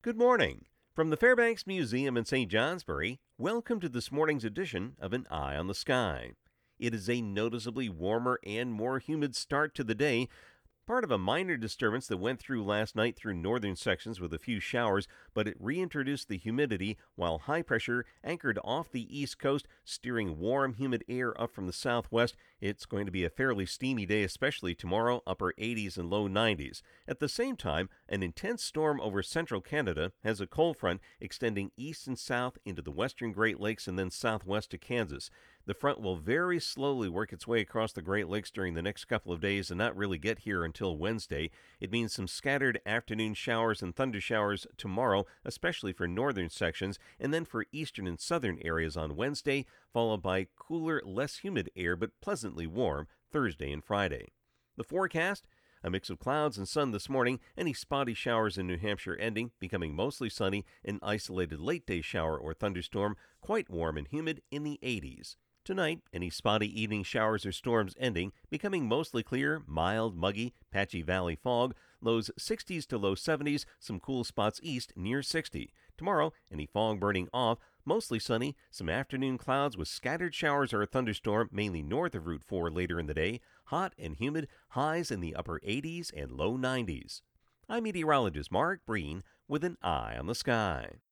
Good morning. From the Fairbanks Museum in St. Johnsbury, welcome to this morning's edition of An Eye on the Sky. It is a noticeably warmer and more humid start to the day, part of a minor disturbance that went through last night through northern sections with a few showers, but it reintroduced the humidity while high pressure anchored off the east coast, steering warm, humid air up from the southwest. It's going to be a fairly steamy day, especially tomorrow, upper 80s and low 90s. At the same time, an intense storm over central Canada has a cold front extending east and south into the western Great Lakes and then southwest to Kansas. The front will very slowly work its way across the Great Lakes during the next couple of days and not really get here until Wednesday. It means some scattered afternoon showers and thunder showers tomorrow, especially for northern sections, and then for eastern and southern areas on Wednesday, followed by cooler, less humid air but pleasantly warm Thursday and Friday. The forecast? A mix of clouds and sun this morning, any spotty showers in New Hampshire ending, becoming mostly sunny, an isolated late day shower or thunderstorm, quite warm and humid in the 80s. Tonight, any spotty evening showers or storms ending, becoming mostly clear, mild, muggy, patchy valley fog, lows 60s to low 70s, some cool spots east near 60. Tomorrow, any fog burning off, mostly sunny, some afternoon clouds with scattered showers or a thunderstorm mainly north of Route 4 later in the day, hot and humid, highs in the upper 80s and low 90s. I'm meteorologist Mark Breen with an eye on the sky.